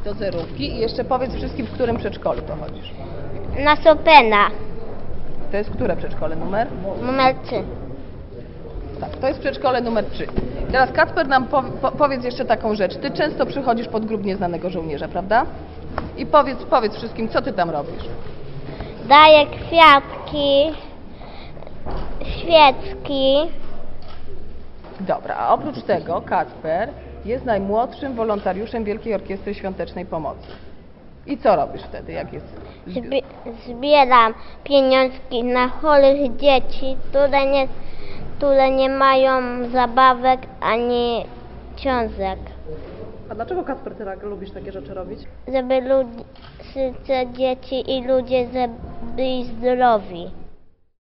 Do zerówki. I jeszcze powiedz wszystkim, w którym przedszkolu to chodzisz. Na Chopina, To jest które przedszkole? Numer? numer 3. Tak, to jest przedszkole numer 3. Teraz Kacper nam powiedz jeszcze taką rzecz. Ty często przychodzisz pod grób Nieznanego Żołnierza, prawda? I powiedz wszystkim, co ty tam robisz. Daję kwiatki, świeczki. Dobra, a oprócz tego Kacper jest najmłodszym wolontariuszem Wielkiej Orkiestry Świątecznej Pomocy. I co robisz wtedy, jak jest zbiór? Zbieram pieniążki na chorych dzieci, które nie mają zabawek ani książek. A dlaczego, Kacper, ty tak lubisz takie rzeczy robić? Żeby dzieci i ludzie byli zdrowi.